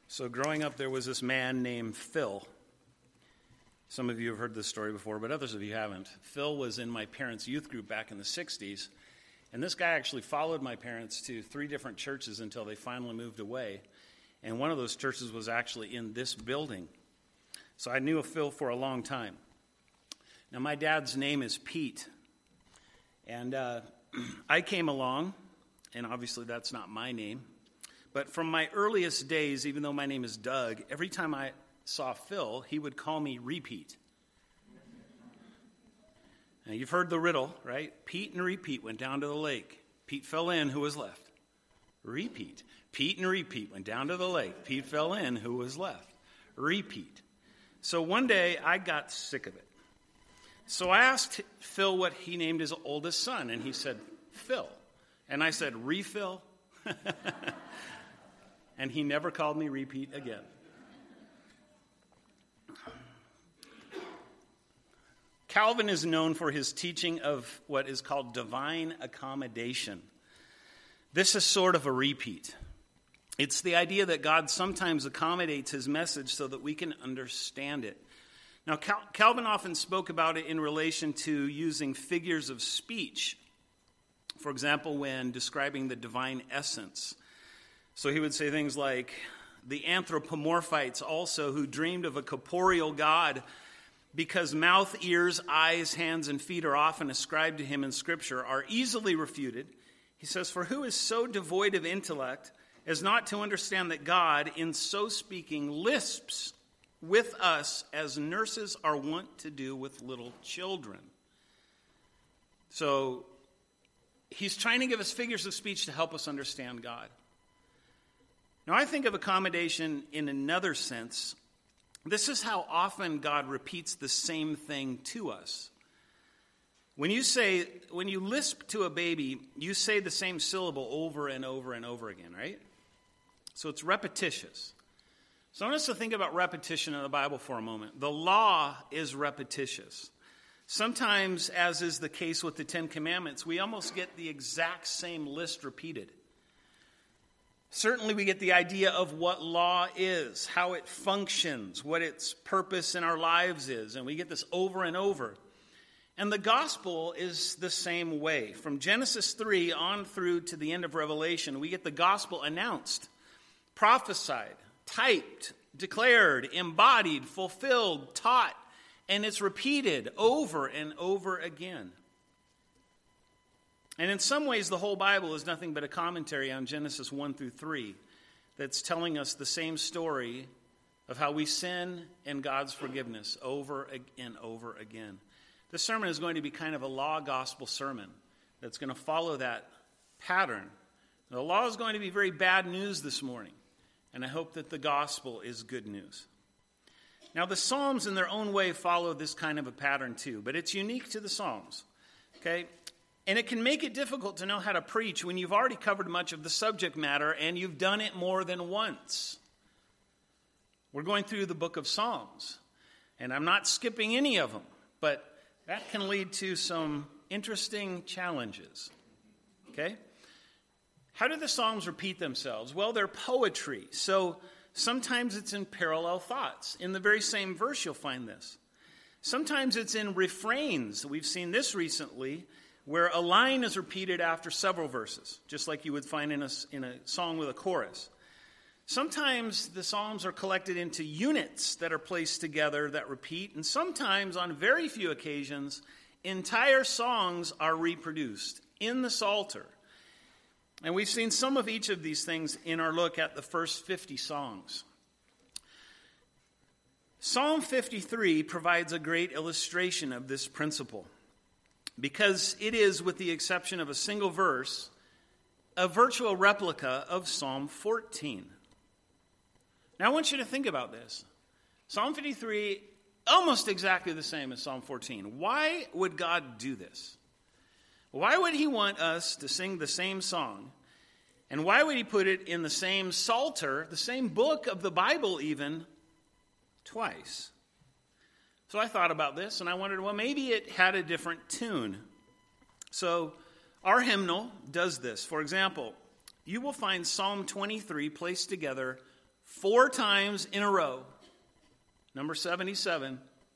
So growing up, there was this man named Phil. Some of you have heard this story before, but others of you haven't. Phil was in my parents' youth group back in the 60s, and this guy actually followed my parents to 3 different churches until they finally moved away. And one of those churches was actually in this building. So I knew of Phil for a long time. Now, my dad's name is Pete, and I came along, and obviously that's not my name. But from my earliest days, even though my name is Doug, every time I saw Phil, he would call me Repeat. Now, you've heard the riddle, right? Pete and Repeat went down to the lake. Pete fell in, who was left? Repeat. Pete and Repeat went down to the lake. Pete fell in, who was left? Repeat. So one day, I got sick of it. So I asked Phil what he named his oldest son, and he said, Phil. And I said, Refill? And he never called me Repeat again. Calvin is known for his teaching of what is called divine accommodation. This is sort of a repeat. It's the idea that God sometimes accommodates his message so that we can understand it. Now, Calvin often spoke about it in relation to using figures of speech. For example, when describing the divine essence. So he would say things like, the anthropomorphites also, who dreamed of a corporeal God, because mouth, ears, eyes, hands, and feet are often ascribed to him in Scripture, are easily refuted. He says, for who is so devoid of intellect as not to understand that God, in so speaking, lisps with us as nurses are wont to do with little children? So he's trying to give us figures of speech to help us understand God. Now, I think of accommodation in another sense. This is how often God repeats the same thing to us. When you lisp to a baby, you say the same syllable over and over and over again, right? So it's repetitious. So I want us to think about repetition in the Bible for a moment. The law is repetitious. Sometimes, as is the case with the 10 Commandments, we almost get the exact same list repeated. Certainly we get the idea of what law is, how it functions, what its purpose in our lives is, and we get this over and over. And the gospel is the same way. From Genesis 3 on through to the end of Revelation, we get the gospel announced, prophesied, typed, declared, embodied, fulfilled, taught, and it's repeated over and over again. And in some ways, the whole Bible is nothing but a commentary on Genesis 1 through 3 that's telling us the same story of how we sin and God's forgiveness over and over again. This sermon is going to be kind of a law gospel sermon that's going to follow that pattern. The law is going to be very bad news this morning, and I hope that the gospel is good news. Now, the Psalms in their own way follow this kind of a pattern too, but it's unique to the Psalms, okay? And it can make it difficult to know how to preach when you've already covered much of the subject matter and you've done it more than once. We're going through the book of Psalms, and I'm not skipping any of them, but that can lead to some interesting challenges. Okay? How do the Psalms repeat themselves? Well, they're poetry, so sometimes it's in parallel thoughts. In the very same verse, you'll find this. Sometimes it's in refrains. We've seen this recently, where a line is repeated after several verses, just like you would find in a song with a chorus. Sometimes the psalms are collected into units that are placed together that repeat, and sometimes, on very few occasions, entire songs are reproduced in the Psalter. And we've seen some of each of these things in our look at the first 50 songs. Psalm 53 provides a great illustration of this principle, because it is, with the exception of a single verse, a virtual replica of Psalm 14. Now, I want you to think about this. Psalm 53, almost exactly the same as Psalm 14. Why would God do this? Why would he want us to sing the same song? And why would he put it in the same Psalter, the same book of the Bible even, twice? So I thought about this, and I wondered, well, maybe it had a different tune. So our hymnal does this. For example, you will find Psalm 23 placed together 4 times in a row, number 77,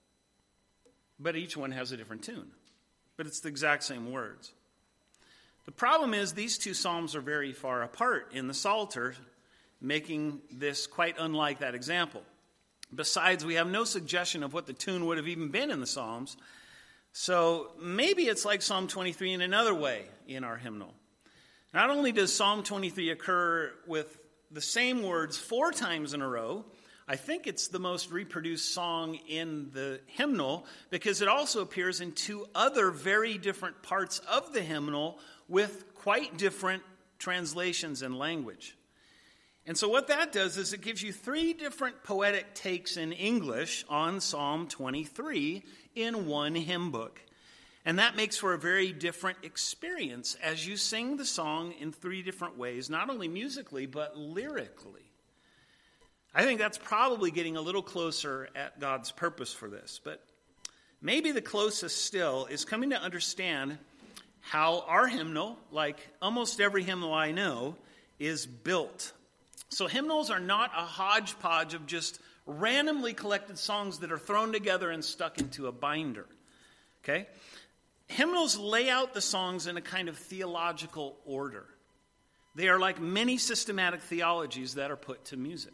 but each one has a different tune. But it's the exact same words. The problem is these 2 psalms are very far apart in the Psalter, making this quite unlike that example. Besides, we have no suggestion of what the tune would have even been in the Psalms. So maybe it's like Psalm 23 in another way in our hymnal. Not only does Psalm 23 occur with the same words 4 times in a row, I think it's the most reproduced song in the hymnal because it also appears in 2 other very different parts of the hymnal with quite different translations and language. And so what that does is it gives you 3 different poetic takes in English on Psalm 23 in one hymn book. And that makes for a very different experience as you sing the song in 3 different ways, not only musically, but lyrically. I think that's probably getting a little closer at God's purpose for this. But maybe the closest still is coming to understand how our hymnal, like almost every hymnal I know, is built. So hymnals are not a hodgepodge of just randomly collected songs that are thrown together and stuck into a binder. Okay? Hymnals lay out the songs in a kind of theological order. They are like many systematic theologies that are put to music.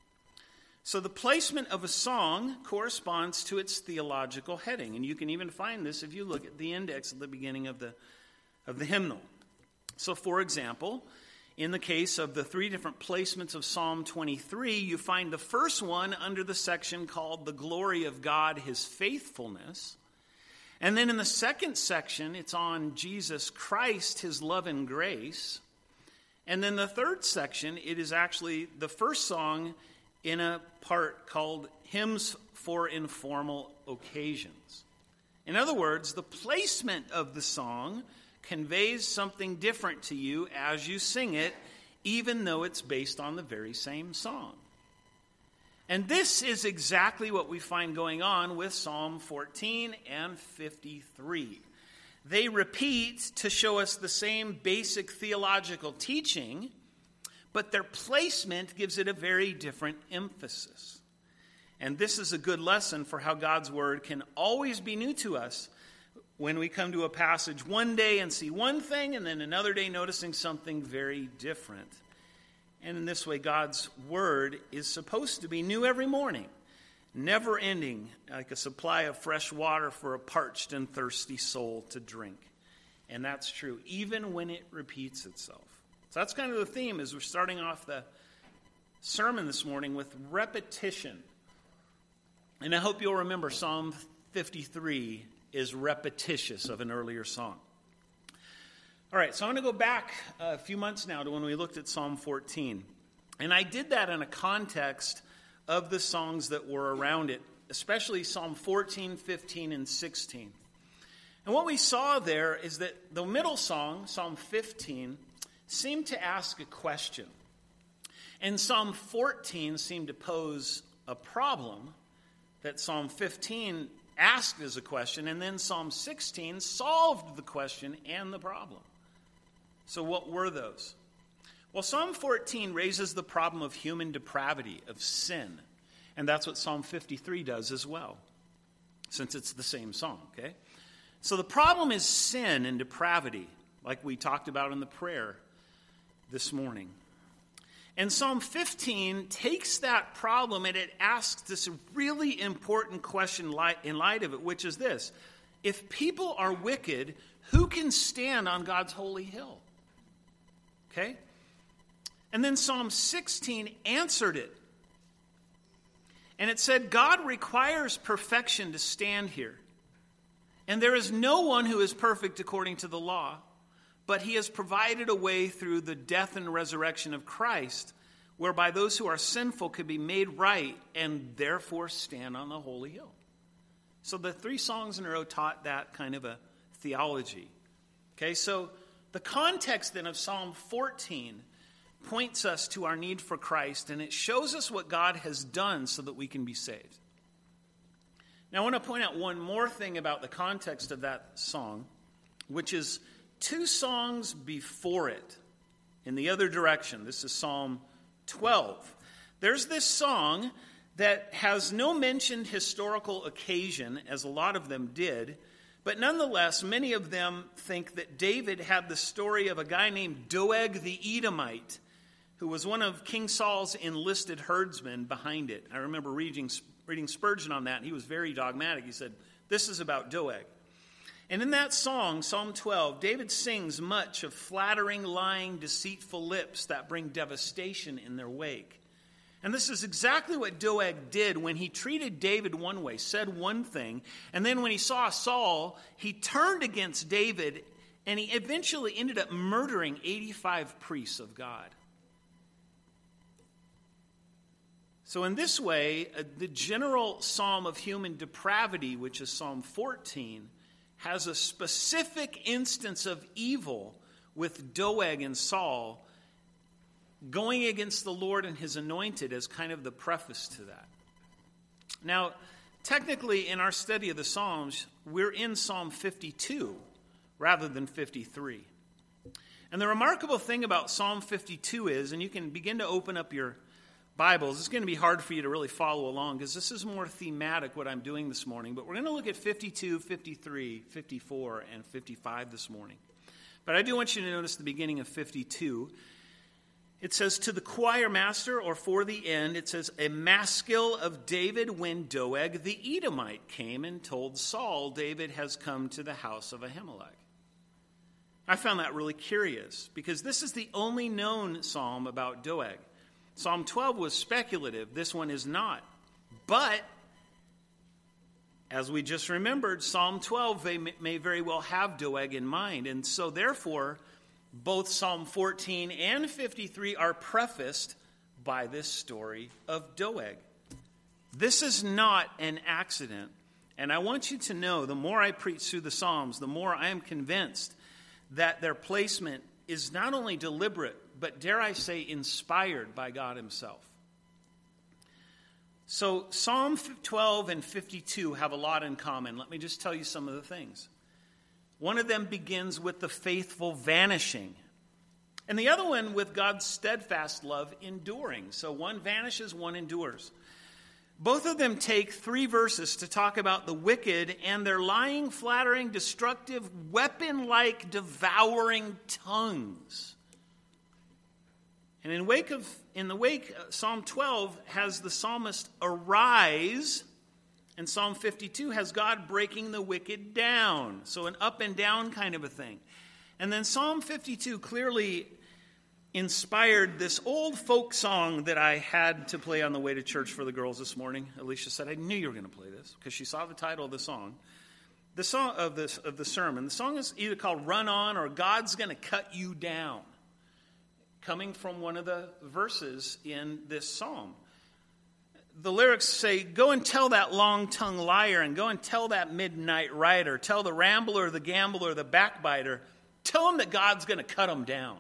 So the placement of a song corresponds to its theological heading. And you can even find this if you look at the index at the beginning of the hymnal. So for example, in the case of the 3 different placements of Psalm 23, you find the first one under the section called The Glory of God, His Faithfulness. And then in the second section, it's on Jesus Christ, His love and grace. And then the third section, it is actually the first song in a part called Hymns for Informal Occasions. In other words, the placement of the song conveys something different to you as you sing it, even though it's based on the very same song. And this is exactly what we find going on with Psalm 14 and 53. They repeat to show us the same basic theological teaching, but their placement gives it a very different emphasis. And this is a good lesson for how God's word can always be new to us when we come to a passage one day and see one thing, and then another day noticing something very different. And in this way, God's word is supposed to be new every morning, never ending, like a supply of fresh water for a parched and thirsty soul to drink. And that's true, even when it repeats itself. So that's kind of the theme as we're starting off the sermon this morning with repetition. And I hope you'll remember Psalm 53 is repetitious of an earlier song. All right, so I'm going to go back a few months now to when we looked at Psalm 14. And I did that in a context of the songs that were around it, especially Psalm 14, 15, and 16. And what we saw there is that the middle song, Psalm 15, seemed to ask a question. And Psalm 14 seemed to pose a problem that Psalm 15 asked as a question, and then Psalm 16 solved the question and the problem. So what were those? Well, Psalm 14 raises the problem of human depravity, of sin. And that's what Psalm 53 does as well, since it's the same song, okay? So the problem is sin and depravity, like we talked about in the prayer this morning. And Psalm 15 takes that problem and it asks this really important question in light of it, which is this: if people are wicked, who can stand on God's holy hill? Okay? And then Psalm 16 answered it. And it said, God requires perfection to stand here. And there is no one who is perfect according to the law, but he has provided a way through the death and resurrection of Christ, whereby those who are sinful could be made right and therefore stand on the holy hill. So the 3 songs in a row taught that kind of a theology. Okay, so the context then of Psalm 14 points us to our need for Christ, and it shows us what God has done so that we can be saved. Now I want to point out one more thing about the context of that song, which is 2 songs before it in the other direction. This is Psalm 12. There's this song that has no mentioned historical occasion, as a lot of them did, but nonetheless, many of them think that David had the story of a guy named Doeg the Edomite, who was one of King Saul's enlisted herdsmen behind it. I remember reading Spurgeon on that, and he was very dogmatic. He said, this is about Doeg. And in that song, Psalm 12, David sings much of flattering, lying, deceitful lips that bring devastation in their wake. And this is exactly what Doeg did when he treated David one way, said one thing, and then when he saw Saul, he turned against David, and he eventually ended up murdering 85 priests of God. So in this way, the general psalm of human depravity, which is Psalm 14, has a specific instance of evil with Doeg and Saul going against the Lord and his anointed as kind of the preface to that. Now, technically, in our study of the Psalms, we're in Psalm 52 rather than 53. And the remarkable thing about Psalm 52 is, and you can begin to open up your Bibles, it's going to be hard for you to really follow along because this is more thematic what I'm doing this morning, but we're going to look at 52, 53, 54, and 55 this morning. But I do want you to notice the beginning of 52. It says, to the choir master, or for the end, it says, a maskil of David when Doeg the Edomite came and told Saul, David has come to the house of Ahimelech. I found that really curious, because this is the only known psalm about Doeg. Psalm 12 was speculative. This one is not. But, as we just remembered, Psalm 12 may very well have Doeg in mind. And so, therefore, both Psalm 14 and 53 are prefaced by this story of Doeg. This is not an accident. And I want you to know, the more I preach through the Psalms, the more I am convinced that their placement is not only deliberate, but dare I say, inspired by God himself. So Psalm 12 and 52 have a lot in common. Let me just tell you some of the things. One of them begins with the faithful vanishing, and the other one with God's steadfast love enduring. So one vanishes, one endures. Both of them take 3 verses to talk about the wicked and their lying, flattering, destructive, weapon-like, devouring tongues. And in the wake, Psalm 12 has the psalmist arise, and Psalm 52 has God breaking the wicked down. So an up and down kind of a thing. And then Psalm 52 clearly inspired this old folk song that I had to play on the way to church for the girls this morning. Alicia said, I knew you were going to play this, because she saw the title of the song. The song of the sermon. The song is either called Run On or God's Going to Cut You Down, coming from one of the verses in this psalm. The lyrics say, go and tell that long-tongued liar, and go and tell that midnight rider, tell the rambler, the gambler, the backbiter, tell him that God's going to cut him down.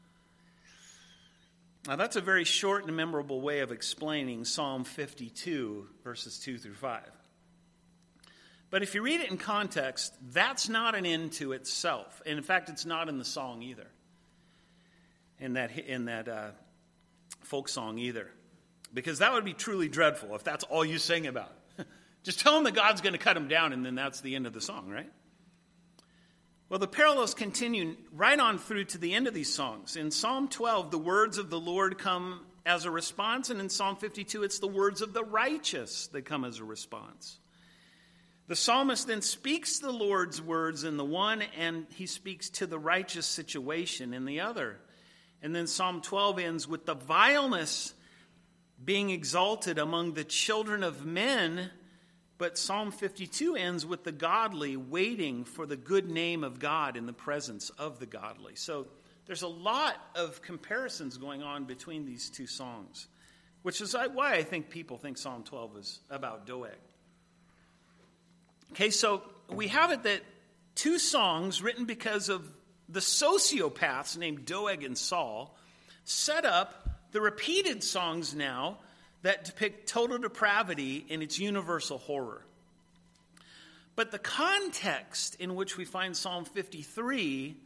Now that's a very short and memorable way of explaining Psalm 52, verses 2 through 5. But if you read it in context, that's not an end to itself. And in fact, it's not in the song either. In that folk song either. Because that would be truly dreadful if that's all you sing about. Just tell him that God's going to cut him down, and then that's the end of the song, right? Well, the parallels continue right on through to the end of these songs. In Psalm 12, the words of the Lord come as a response, and in Psalm 52, it's the words of the righteous that come as a response. The psalmist then speaks the Lord's words in the one, and he speaks to the righteous situation in the other. And then Psalm 12 ends with the vileness being exalted among the children of men, but Psalm 52 ends with the godly waiting for the good name of God in the presence of the godly. So there's a lot of comparisons going on between these two songs, which is why I think people think Psalm 12 is about Doeg. Okay, so we have it that 2 songs written because of the sociopaths named Doeg and Saul set up the repeated songs now that depict total depravity in its universal horror. But the context in which we find Psalm 53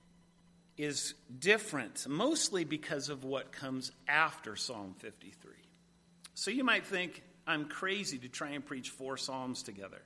is different, mostly because of what comes after Psalm 53. So you might think I'm crazy to try and preach 4 Psalms together.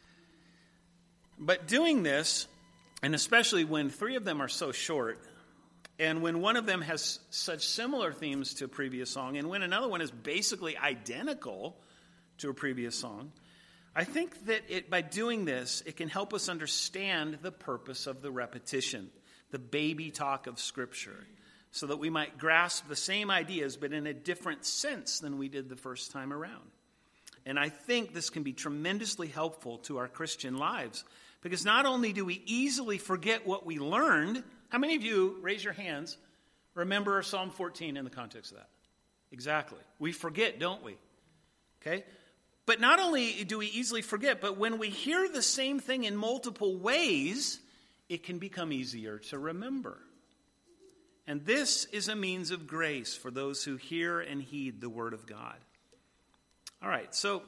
But doing this, and especially when 3 of them are so short, and when one of them has such similar themes to a previous song, and when another one is basically identical to a previous song, I think that by doing this, it can help us understand the purpose of the repetition, the baby talk of Scripture, so that we might grasp the same ideas, but in a different sense than we did the first time around. And I think this can be tremendously helpful to our Christian lives, because not only do we easily forget what we learned. How many of you, raise your hands, remember Psalm 14 in the context of that? Exactly. We forget, don't we? Okay? But not only do we easily forget, but when we hear the same thing in multiple ways, it can become easier to remember. And this is a means of grace for those who hear and heed the Word of God. All right, so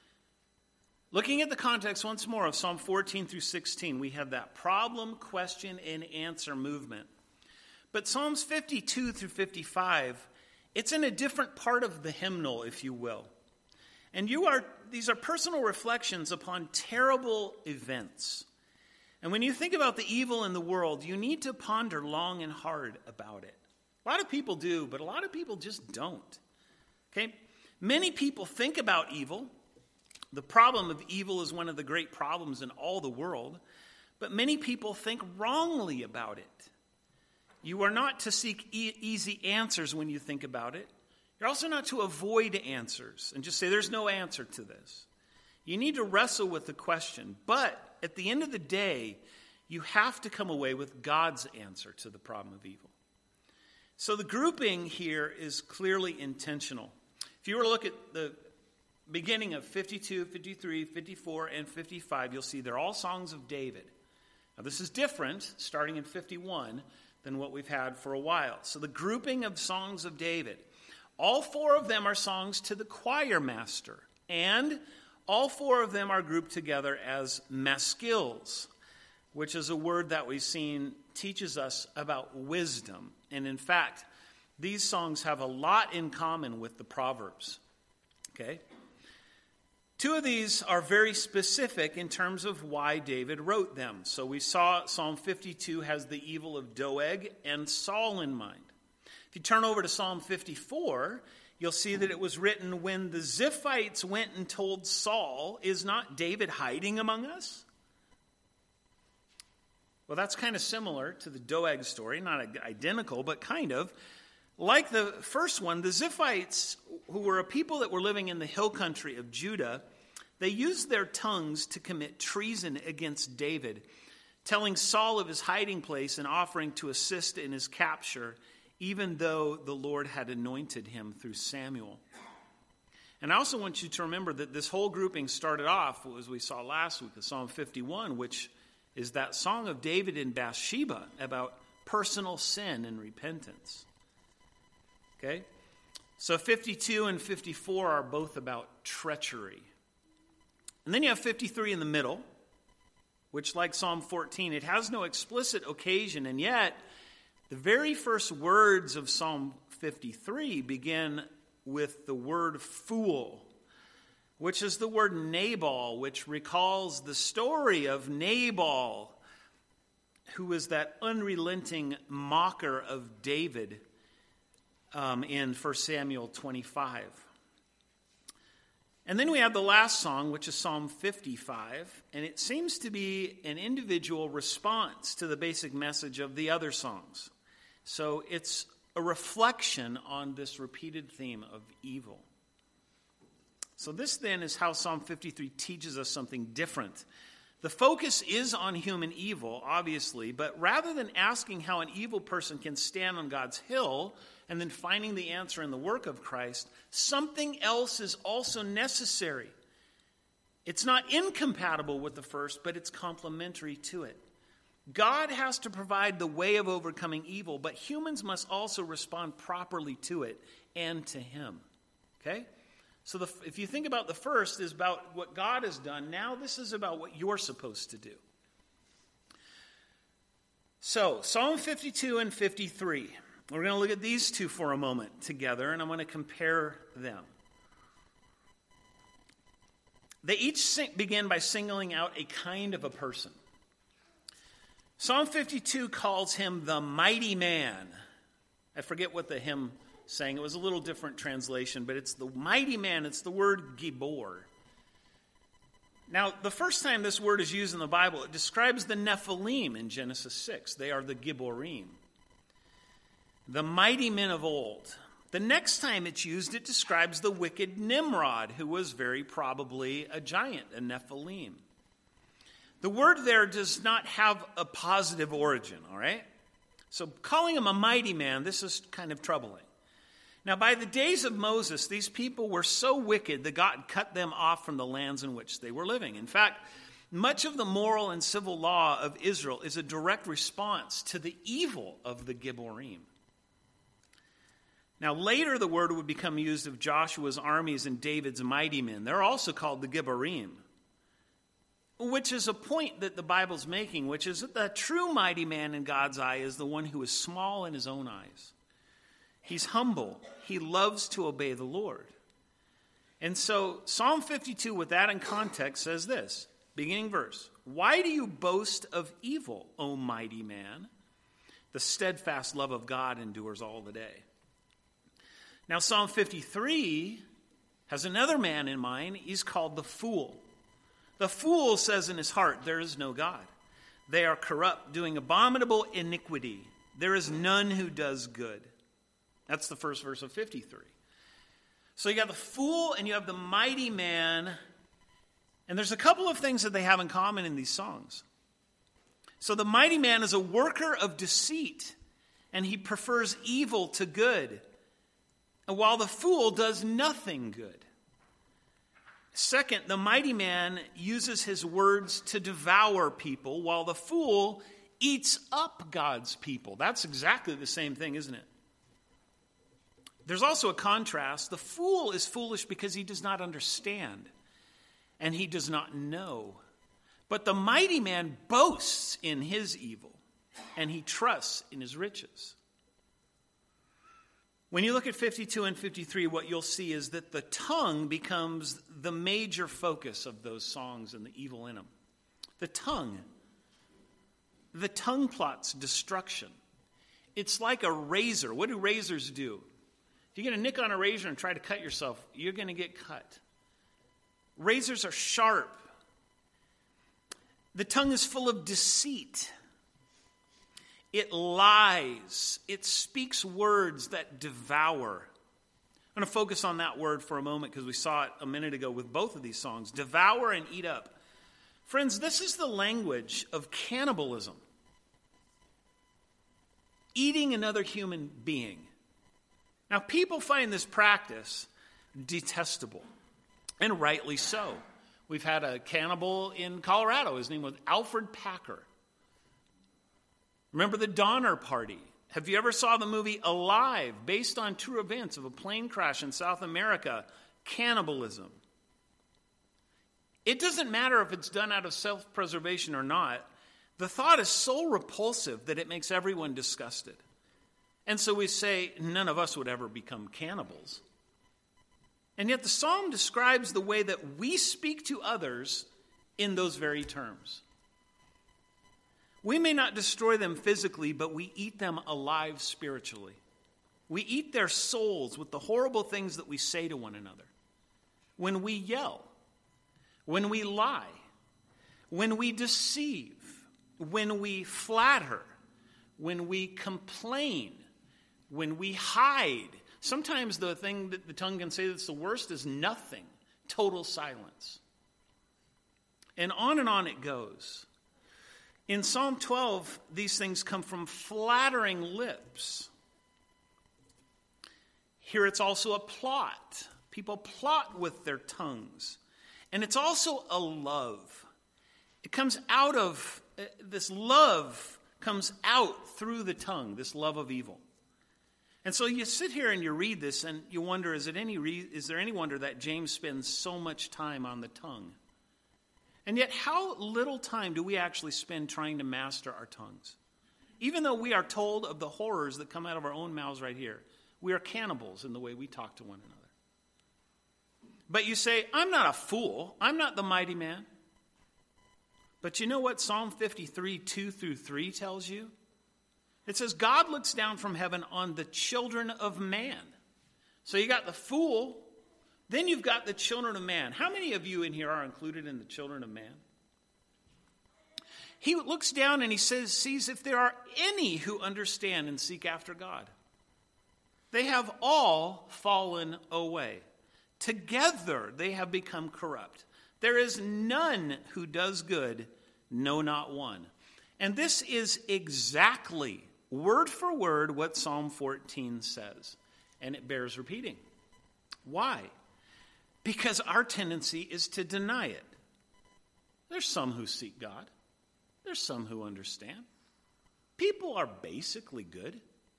looking at the context once more of Psalm 14 through 16, we have that problem, question, and answer movement. But Psalms 52 through 55, it's in a different part of the hymnal, if you will. And these are personal reflections upon terrible events. And when you think about the evil in the world, you need to ponder long and hard about it. A lot of people do, but a lot of people just don't. Okay? Many people think about evil. The problem of evil is one of the great problems in all the world. But many people think wrongly about it. You are not to seek easy answers when you think about it. You're also not to avoid answers and just say, there's no answer to this. You need to wrestle with the question. But at the end of the day, you have to come away with God's answer to the problem of evil. So the grouping here is clearly intentional. If you were to look at the beginning of 52, 53, 54, and 55, you'll see they're all songs of David. Now this is different, starting in 51, than what we've had for a while. So the grouping of songs of David, all 4 of them are songs to the choir master, and all 4 of them are grouped together as maskils, which is a word that we've seen teaches us about wisdom. And in fact, these songs have a lot in common with the Proverbs. Okay? 2 of these are very specific in terms of why David wrote them. So we saw Psalm 52 has the evil of Doeg and Saul in mind. If you turn over to Psalm 54, you'll see that it was written when the Ziphites went and told Saul, is not David hiding among us? Well, that's kind of similar to the Doeg story, not identical, but kind of. Like the first one, the Ziphites, who were a people that were living in the hill country of Judah, they used their tongues to commit treason against David, telling Saul of his hiding place and offering to assist in his capture, even though the Lord had anointed him through Samuel. And I also want you to remember that this whole grouping started off, as we saw last week, with Psalm 51, which is that song of David and Bathsheba about personal sin and repentance. Okay? So 52 and 54 are both about treachery. And then you have 53 in the middle, which, like Psalm 14, it has no explicit occasion, and yet the very first words of Psalm 53 begin with the word fool, which is the word Nabal, which recalls the story of Nabal, who was that unrelenting mocker of David in 1 Samuel 25. And then we have the last song, which is Psalm 55, and it seems to be an individual response to the basic message of the other songs. So it's a reflection on this repeated theme of evil. So this then is how Psalm 53 teaches us something different. The focus is on human evil, obviously, but rather than asking how an evil person can stand on God's hill and then finding the answer in the work of Christ, something else is also necessary. It's not incompatible with the first, but it's complementary to it. God has to provide the way of overcoming evil, but humans must also respond properly to it and to him. Okay? So if you think about the first is about what God has done, now this is about what you're supposed to do. So, Psalm 52 and 53. We're going to look at these two for a moment together, and I'm going to compare them. They each begin by singling out a kind of a person. Psalm 52 calls him the mighty man. I forget what the hymn sang. It was a little different translation, but it's the mighty man. It's the word Gibor. Now, the first time this word is used in the Bible, it describes the Nephilim in Genesis 6. They are the Giborim, the mighty men of old. The next time it's used, it describes the wicked Nimrod, who was very probably a giant, a Nephilim. The word there does not have a positive origin, all right? So calling him a mighty man, this is kind of troubling. Now, by the days of Moses, these people were so wicked that God cut them off from the lands in which they were living. In fact, much of the moral and civil law of Israel is a direct response to the evil of the Giborim. Now, later the word would become used of Joshua's armies and David's mighty men. They're also called the Giborim, which is a point that the Bible's making, which is that the true mighty man in God's eye is the one who is small in his own eyes. He's humble. He loves to obey the Lord. And so Psalm 52, with that in context, says this, beginning verse, "Why do you boast of evil, O mighty man? The steadfast love of God endures all the day." Now, Psalm 53 has another man in mind. He's called the fool. The fool says in his heart, "There is no God. They are corrupt, doing abominable iniquity. There is none who does good." That's the first verse of 53. So you got the fool and you have the mighty man. And there's a couple of things that they have in common in these songs. So the mighty man is a worker of deceit, and he prefers evil to good, while the fool does nothing good. Second, the mighty man uses his words to devour people, while the fool eats up God's people. That's exactly the same thing, isn't it? There's also a contrast. The fool is foolish because he does not understand, and he does not know. But the mighty man boasts in his evil, and he trusts in his riches. When you look at 52 and 53, what you'll see is that the tongue becomes the major focus of those songs and the evil in them. The tongue plots destruction. It's like a razor. What do razors do? If you get a nick on a razor and try to cut yourself, you're going to get cut. Razors are sharp. The tongue is full of deceit. It lies. It speaks words that devour. I'm going to focus on that word for a moment because we saw it a minute ago with both of these songs. Devour and eat up. Friends, this is the language of cannibalism. Eating another human being. Now, people find this practice detestable, and rightly so. We've had a cannibal in Colorado. His name was Alfred Packer. Remember the Donner Party? Have you ever saw the movie Alive, based on true events of a plane crash in South America? Cannibalism. It doesn't matter if it's done out of self-preservation or not. The thought is so repulsive that it makes everyone disgusted. And so we say, none of us would ever become cannibals. And yet the psalm describes the way that we speak to others in those very terms. We may not destroy them physically, but we eat them alive spiritually. We eat their souls with the horrible things that we say to one another. When we yell, when we lie, when we deceive, when we flatter, when we complain, when we hide. Sometimes the thing that the tongue can say that's the worst is nothing, total silence. And on it goes. In Psalm 12, these things come from flattering lips. Here it's also a plot. People plot with their tongues. And it's also a love. It comes out of, this love comes out through the tongue, this love of evil. And so you sit here and you read this and you wonder, is there any wonder that James spends so much time on the tongue? And yet, how little time do we actually spend trying to master our tongues? Even though we are told of the horrors that come out of our own mouths right here, we are cannibals in the way we talk to one another. But you say, I'm not a fool. I'm not the mighty man. But you know what Psalm 53, 2 through 3 tells you? It says, God looks down from heaven on the children of man. So you got the fool, then you've got the children of man. How many of you in here are included in the children of man? He looks down and he sees if there are any who understand and seek after God. They have all fallen away. Together they have become corrupt. There is none who does good, no, not one. And this is exactly, word for word, what Psalm 14 says. And it bears repeating. Why? Because our tendency is to deny it. There's some who seek God. There's some who understand. People are basically good.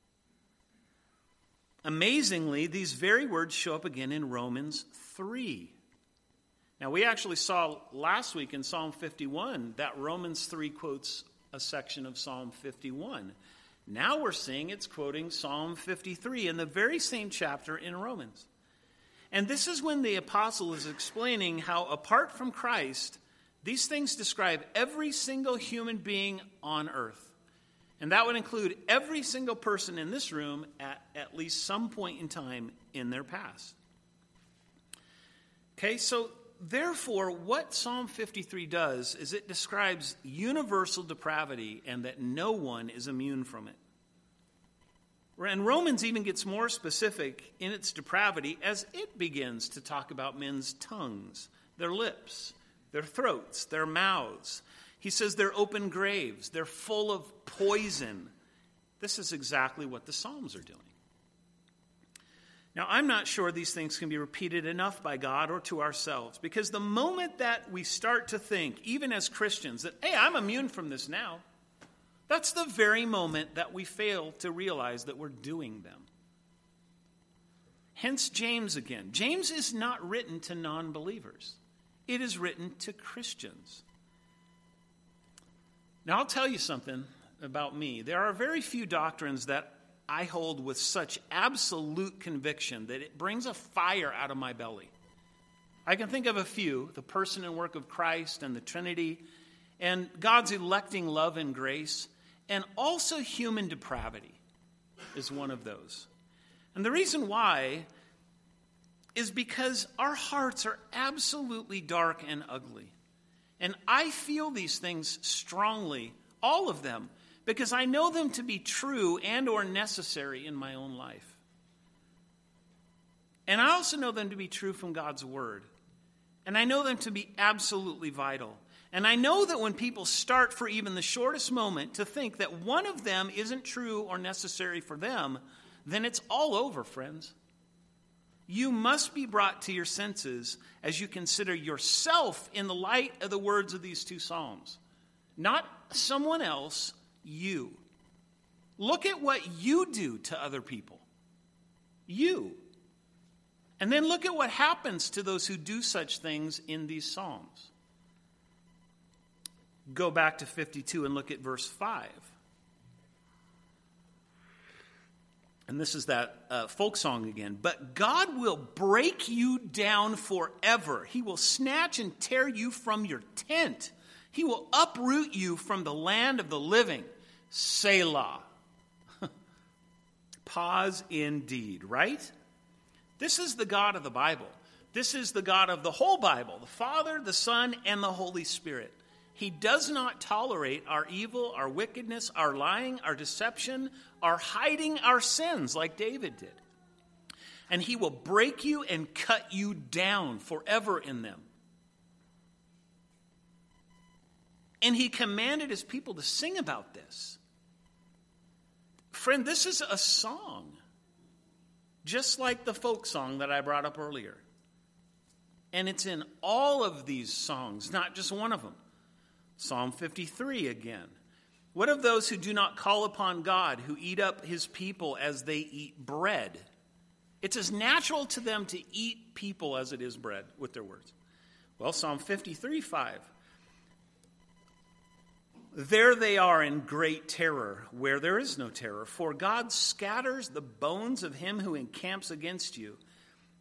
Amazingly, these very words show up again in Romans 3. Now, we actually saw last week in Psalm 51 that Romans 3 quotes a section of Psalm 51. Now we're seeing it's quoting Psalm 53 in the very same chapter in Romans. And this is when the apostle is explaining how, apart from Christ, these things describe every single human being on earth. And that would include every single person in this room at least some point in time in their past. Okay, so therefore, what Psalm 53 does is it describes universal depravity and that no one is immune from it. And Romans even gets more specific in its depravity as it begins to talk about men's tongues, their lips, their throats, their mouths. He says they're open graves. They're full of poison. This is exactly what the Psalms are doing. Now, I'm not sure these things can be repeated enough by God or to ourselves, because the moment that we start to think, even as Christians, that, hey, I'm immune from this now, that's the very moment that we fail to realize that we're doing them. Hence James again. James is not written to non-believers. It is written to Christians. Now, I'll tell you something about me. There are very few doctrines that I hold with such absolute conviction that it brings a fire out of my belly. I can think of a few: the person and work of Christ and the Trinity, and God's electing love and grace, and also human depravity is one of those. And the reason why is because our hearts are absolutely dark and ugly. And I feel these things strongly, all of them, because I know them to be true and or necessary in my own life. And I also know them to be true from God's word. And I know them to be absolutely vital. And I know that when people start for even the shortest moment to think that one of them isn't true or necessary for them, then it's all over, friends. You must be brought to your senses as you consider yourself in the light of the words of these two Psalms. Not someone else, you. Look at what you do to other people. You. And then look at what happens to those who do such things in these Psalms. Go back to 52 and look at verse 5. And this is that folk song again. But God will break you down forever. He will snatch and tear you from your tent. He will uproot you from the land of the living. Selah. Pause indeed, right? This is the God of the Bible. This is the God of the whole Bible, the Father, the Son, and the Holy Spirit. He does not tolerate our evil, our wickedness, our lying, our deception, our hiding our sins like David did. And he will break you and cut you down forever in them. And he commanded his people to sing about this. Friend, this is a song, just like the folk song that I brought up earlier. And it's in all of these songs, not just one of them. Psalm 53 again. What of those who do not call upon God, who eat up his people as they eat bread? It's as natural to them to eat people as it is bread, with their words. Well, Psalm 53:5. There they are in great terror, where there is no terror. For God scatters the bones of him who encamps against you.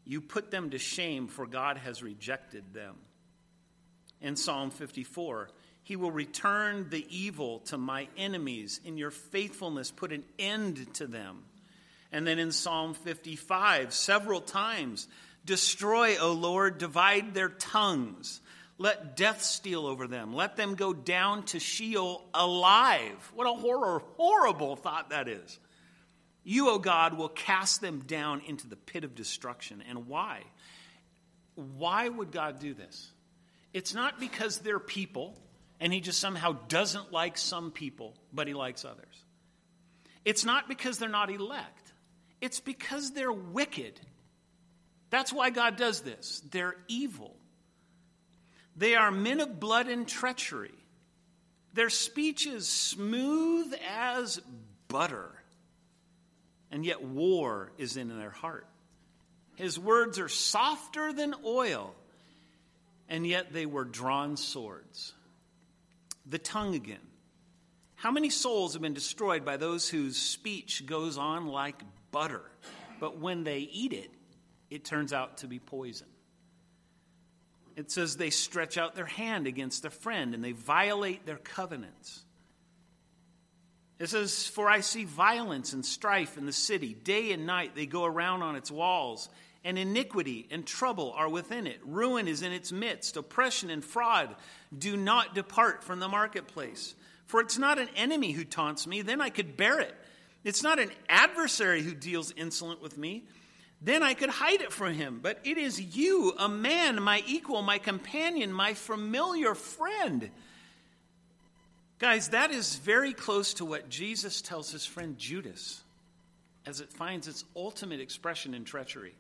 You put them to shame, for God has rejected them. In Psalm 54, he will return the evil to my enemies. In your faithfulness, put an end to them. And then in Psalm 55, several times, destroy, O Lord, divide their tongues. Let death steal over them. Let them go down to Sheol alive. What a horrible thought that is. You, O God, will cast them down into the pit of destruction. And why? Why would God do this? It's not because they're people and he just somehow doesn't like some people, but he likes others. It's not because they're not elect. It's because they're wicked. That's why God does this. They're evil. They are men of blood and treachery. Their speech is smooth as butter, and yet war is in their heart. His words are softer than oil, and yet they were drawn swords. The tongue again. How many souls have been destroyed by those whose speech goes on like butter, but when they eat it, it turns out to be poison? It says they stretch out their hand against a friend and they violate their covenants. It says, for I see violence and strife in the city. Day and night they go around on its walls, and iniquity and trouble are within it. Ruin is in its midst. Oppression and fraud do not depart from the marketplace. For it's not an enemy who taunts me, then I could bear it. It's not an adversary who deals insolent with me, then I could hide it from him. But it is you, a man, my equal, my companion, my familiar friend. Guys, that is very close to what Jesus tells his friend Judas, as it finds its ultimate expression in treachery.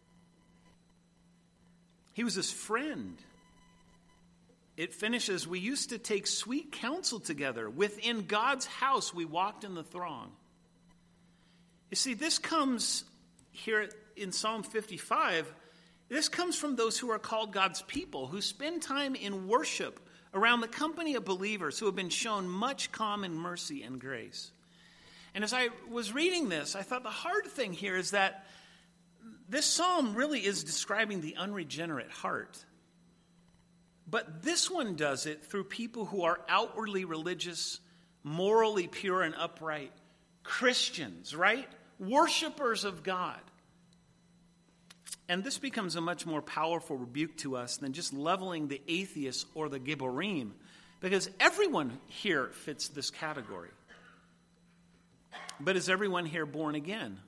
He was his friend. It finishes, we used to take sweet counsel together. Within God's house we walked in the throng. You see, this comes here in Psalm 55. This comes from those who are called God's people, who spend time in worship around the company of believers who have been shown much common mercy and grace. And as I was reading this, I thought the hard thing here is that this psalm really is describing the unregenerate heart. But this one does it through people who are outwardly religious, morally pure and upright, Christians, right? Worshipers of God. And this becomes a much more powerful rebuke to us than just leveling the atheists or the Gibborim, because everyone here fits this category. But is everyone here born again?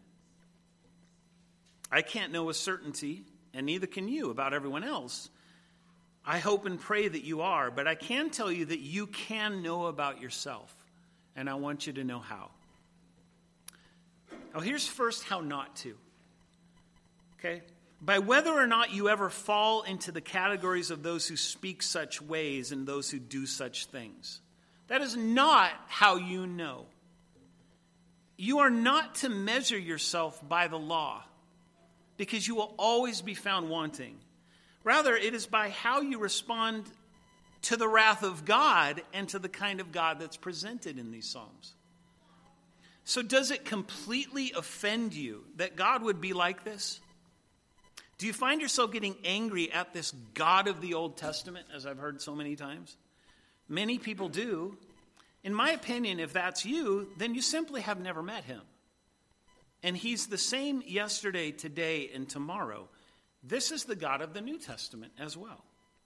I can't know with certainty, and neither can you, about everyone else. I hope and pray that you are, but I can tell you that you can know about yourself, and I want you to know how. Now, here's first how not to. Okay? By whether or not you ever fall into the categories of those who speak such ways and those who do such things. That is not how you know. You are not to measure yourself by the law, because you will always be found wanting. Rather, it is by how you respond to the wrath of God and to the kind of God that's presented in these Psalms. So does it completely offend you that God would be like this? Do you find yourself getting angry at this God of the Old Testament, as I've heard so many times? Many people do. In my opinion, if that's you, then you simply have never met him. And he's the same yesterday, today, and tomorrow. This is the God of the New Testament as well.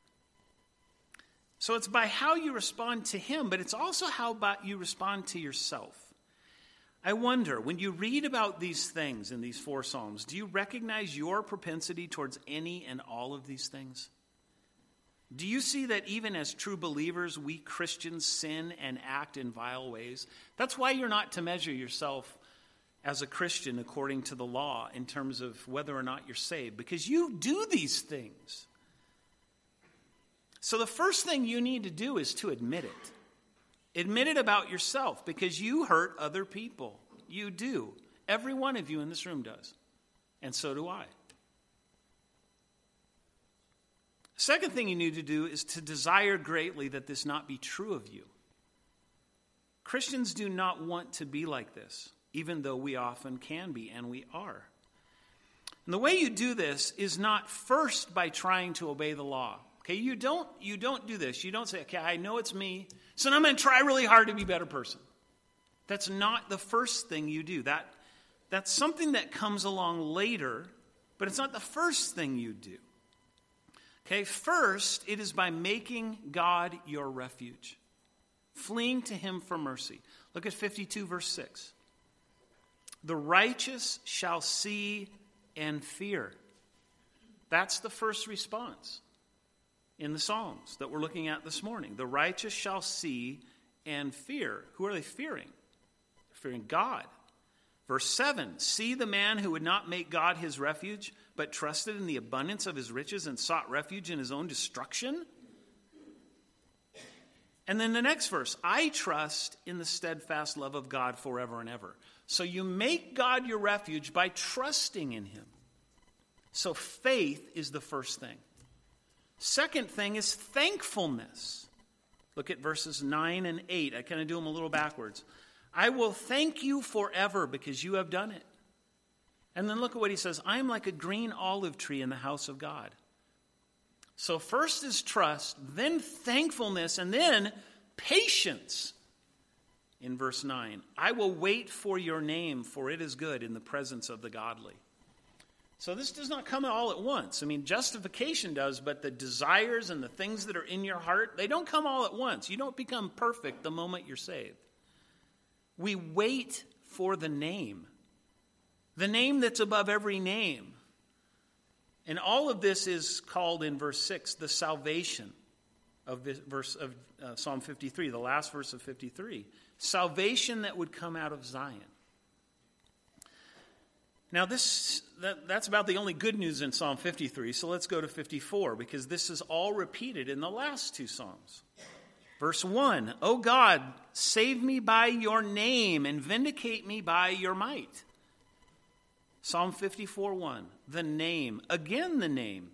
So it's by how you respond to him, but it's also how about you respond to yourself. I wonder, when you read about these things in these 4 Psalms, do you recognize your propensity towards any and all of these things? Do you see that even as true believers, we Christians sin and act in vile ways? That's why you're not to measure yourself as a Christian according to the law in terms of whether or not you're saved, because you do these things. So the first thing you need to do is to admit it. Admit it about yourself, because you hurt other people. You do. Every one of you in this room does. And so do I. Second thing you need to do is to desire greatly that this not be true of you. Christians do not want to be like this, even though we often can be, and we are. And the way you do this is not first by trying to obey the law. Okay, you don't do this. You don't say, okay, I know it's me, so I'm going to try really hard to be a better person. That's not the first thing you do. That's something that comes along later, but it's not the first thing you do. Okay, first, it is by making God your refuge, fleeing to him for mercy. Look at 52, verse 6. The righteous shall see and fear. That's the first response in the Psalms that we're looking at this morning. The righteous shall see and fear. Who are they fearing? They're fearing God. Verse 7, see the man who would not make God his refuge, but trusted in the abundance of his riches and sought refuge in his own destruction. And then the next verse, I trust in the steadfast love of God forever and ever. So you make God your refuge by trusting in him. So faith is the first thing. Second thing is thankfulness. Look at verses 9 and 8. I kind of do them a little backwards. I will thank you forever because you have done it. And then look at what he says. I am like a green olive tree in the house of God. So first is trust, then thankfulness, and then patience. In verse 9, I will wait for your name, for it is good in the presence of the godly. So this does not come all at once. I mean, justification does, but the desires and the things that are in your heart, they don't come all at once. You don't become perfect the moment you're saved. We wait for the name that's above every name. And all of this is called in verse 6, the salvation of Psalm 53, the last verse of 53. Salvation that would come out of Zion. Now that's about the only good news in Psalm 53, so let's go to 54, because this is all repeated in the last two Psalms. Verse 1, O God, save me by your name and vindicate me by your might. Psalm 54:1, the name, again the name.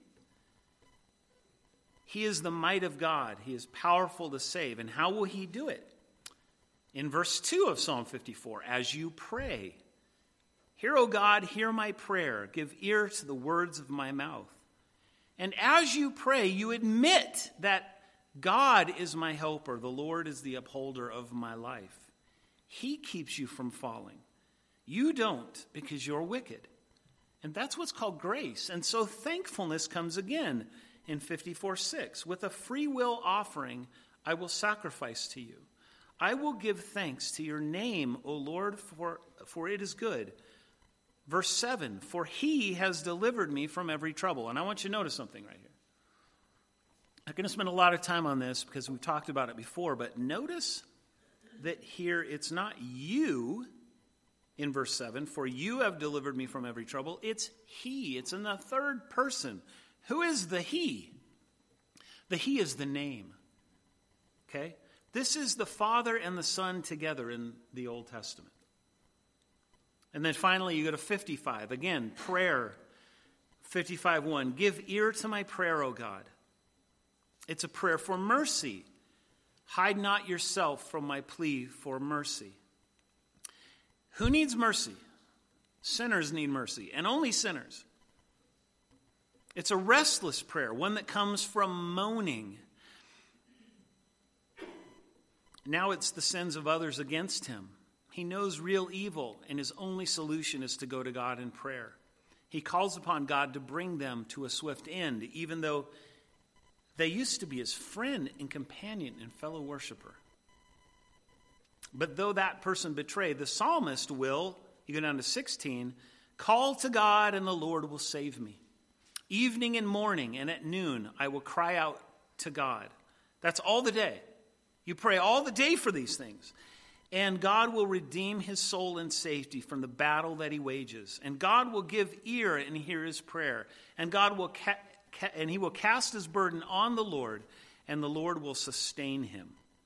He is the might of God. He is powerful to save. And how will he do it? In verse 2 of Psalm 54, as you pray. Hear, O God, hear my prayer. Give ear to the words of my mouth. And as you pray, you admit that God is my helper. The Lord is the upholder of my life. He keeps you from falling. You don't, because you're wicked. And that's what's called grace. And so thankfulness comes again in 54:6. With a free will offering, I will sacrifice to you. I will give thanks to your name, O Lord, for it is good. Verse 7, for he has delivered me from every trouble. And I want you to notice something right here. I'm going to spend a lot of time on this because we've talked about it before, but notice that here it's not you in verse 7, for you have delivered me from every trouble. It's he. It's in the third person. Who is the he? The he is the name. Okay? This is the Father and the Son together in the Old Testament. And then finally you go to 55. Again, prayer. 55:1. Give ear to my prayer, O God. It's a prayer for mercy. Hide not yourself from my plea for mercy. Who needs mercy? Sinners need mercy, and only sinners. It's a restless prayer, one that comes from moaning. Now it's the sins of others against him. He knows real evil, and his only solution is to go to God in prayer. He calls upon God to bring them to a swift end, even though they used to be his friend and companion and fellow worshiper. But though that person betrayed, the psalmist will, you go down to 16, call to God and the Lord will save me. Evening and morning and at noon I will cry out to God. That's all the day. You pray all the day for these things. And God will redeem his soul in safety from the battle that he wages. And God will give ear and hear his prayer. And God will and he will cast his burden on the Lord, and the Lord will sustain him.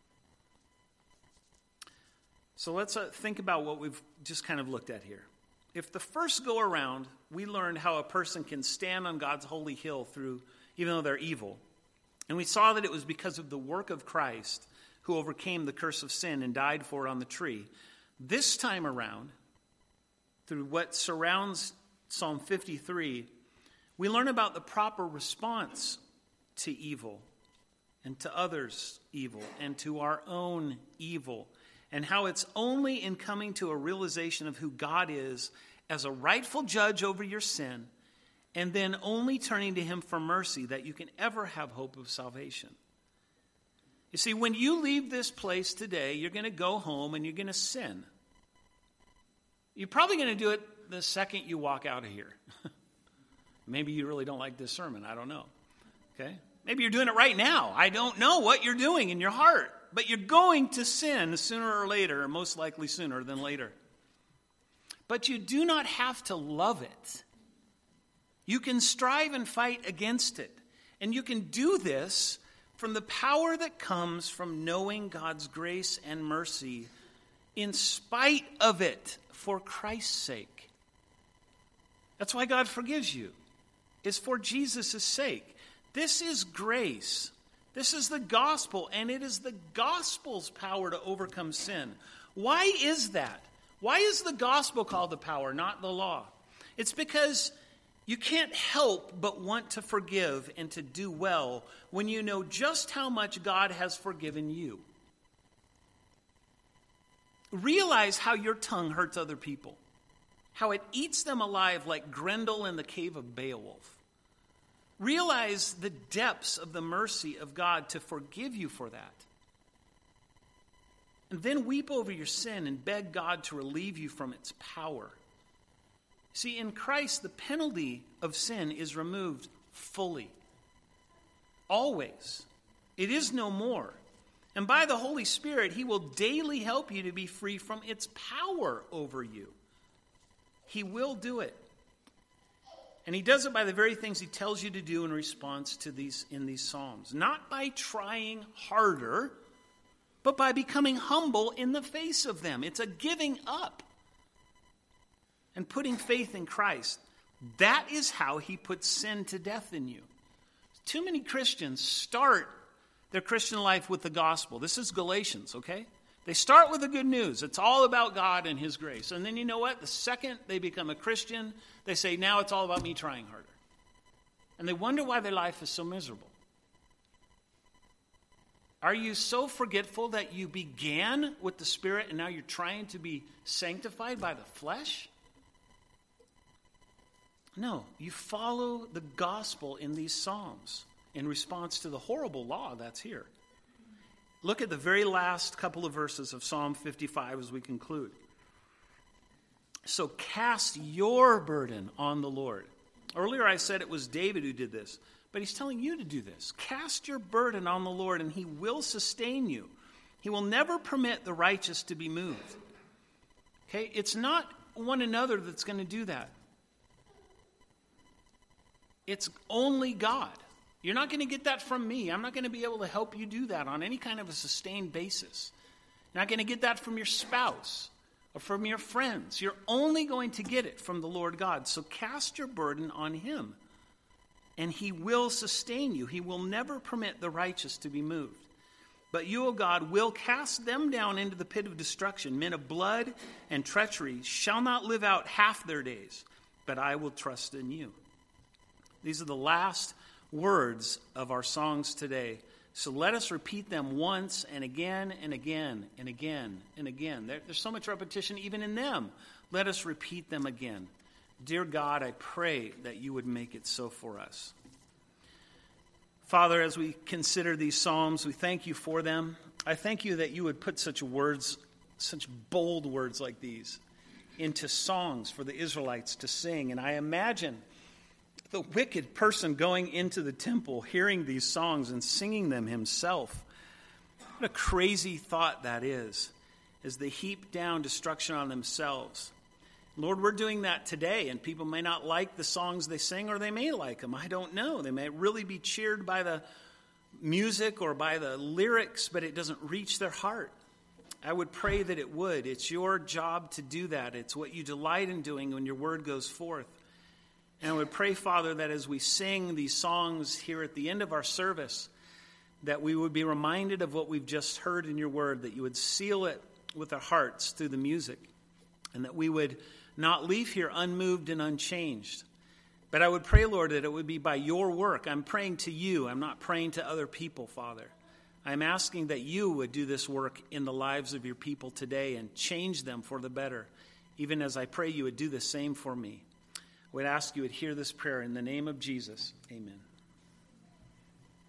So let's think about what we've just kind of looked at here. If the first go around, we learned how a person can stand on God's holy hill even though they're evil. And we saw that it was because of the work of Christ who overcame the curse of sin and died for it on the tree. This time around, through what surrounds Psalm 53, we learn about the proper response to evil and to others' evil and to our own evil, and how it's only in coming to a realization of who God is as a rightful judge over your sin, and then only turning to him for mercy, that you can ever have hope of salvation. You see, when you leave this place today, you're going to go home and you're going to sin. You're probably going to do it the second you walk out of here. Maybe you really don't like this sermon. I don't know. Okay? Maybe you're doing it right now. I don't know what you're doing in your heart. But you're going to sin sooner or later, or most likely sooner than later. But you do not have to love it. You can strive and fight against it. And you can do this from the power that comes from knowing God's grace and mercy in spite of it, for Christ's sake. That's why God forgives you. It's for Jesus' sake. This is grace. This is the gospel, and it is the gospel's power to overcome sin. Why is that? Why is the gospel called the power, not the law? It's because you can't help but want to forgive and to do well when you know just how much God has forgiven you. Realize how your tongue hurts other people, how it eats them alive like Grendel in the cave of Beowulf. Realize the depths of the mercy of God to forgive you for that. And then weep over your sin and beg God to relieve you from its power. See, in Christ, the penalty of sin is removed fully. Always. It is no more. And by the Holy Spirit, he will daily help you to be free from its power over you. He will do it. And he does it by the very things he tells you to do in response to these Psalms. Not by trying harder, but by becoming humble in the face of them. It's a giving up and putting faith in Christ. That is how he puts sin to death in you. Too many Christians start their Christian life with the gospel. This is Galatians, okay? They start with the good news. It's all about God and his grace. And then you know what? The second they become a Christian, they say, now it's all about me trying harder. And they wonder why their life is so miserable. Are you so forgetful that you began with the Spirit and now you're trying to be sanctified by the flesh? No, you follow the gospel in these Psalms in response to the horrible law that's here. Look at the very last couple of verses of Psalm 55 as we conclude. So cast your burden on the Lord. Earlier I said it was David who did this, but he's telling you to do this. Cast your burden on the Lord and he will sustain you. He will never permit the righteous to be moved. Okay, it's not one another that's going to do that. It's only God. You're not going to get that from me. I'm not going to be able to help you do that on any kind of a sustained basis. You're not going to get that from your spouse or from your friends. You're only going to get it from the Lord God. So cast your burden on him, and he will sustain you. He will never permit the righteous to be moved. But you, O God, will cast them down into the pit of destruction. Men of blood and treachery shall not live out half their days, but I will trust in you. These are the last words of our songs today. So let us repeat them once and again and again and again and again. There's so much repetition even in them. Let us repeat them again. Dear God, I pray that you would make it so for us. Father, as we consider these Psalms, we thank you for them. I thank you that you would put such words, such bold words like these into songs for the Israelites to sing. And I imagine the wicked person going into the temple, hearing these songs and singing them himself. What a crazy thought that is, as they heap down destruction on themselves. Lord, we're doing that today, and people may not like the songs they sing, or they may like them. I don't know. They may really be cheered by the music or by the lyrics, but it doesn't reach their heart. I would pray that it would. It's your job to do that. It's what you delight in doing when your word goes forth. And I would pray, Father, that as we sing these songs here at the end of our service, that we would be reminded of what we've just heard in your word, that you would seal it with our hearts through the music, and that we would not leave here unmoved and unchanged. But I would pray, Lord, that it would be by your work. I'm praying to you. I'm not praying to other people, Father. I'm asking that you would do this work in the lives of your people today and change them for the better, even as I pray you would do the same for me. I would ask you would hear this prayer in the name of Jesus. Amen.